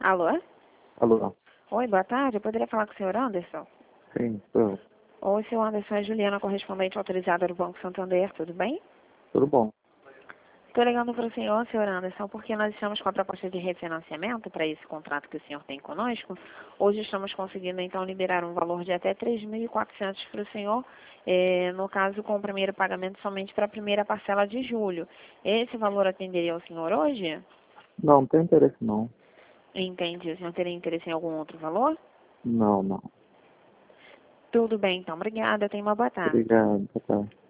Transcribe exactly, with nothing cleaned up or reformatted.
Alô? Alô? Oi, boa tarde. Eu poderia falar com o senhor Anderson? Sim, sou. Oi, senhor Anderson, é Juliana, correspondente autorizada do Banco Santander, tudo bem? Tudo bom? Estou ligando para o senhor, senhor Anderson, porque nós estamos com a proposta de refinanciamento para esse contrato que o senhor tem conosco. Hoje estamos conseguindo, então, liberar um valor de até três mil e quatrocentos para o senhor, eh, no caso, com o primeiro pagamento somente para a primeira parcela de julho. Esse valor atenderia ao senhor hoje? Não, não tem interesse não. Entendi. O senhor teria interesse em algum outro valor? Não, não. Tudo bem, então. Obrigada. Tenha uma boa tarde. Obrigado, boa tarde.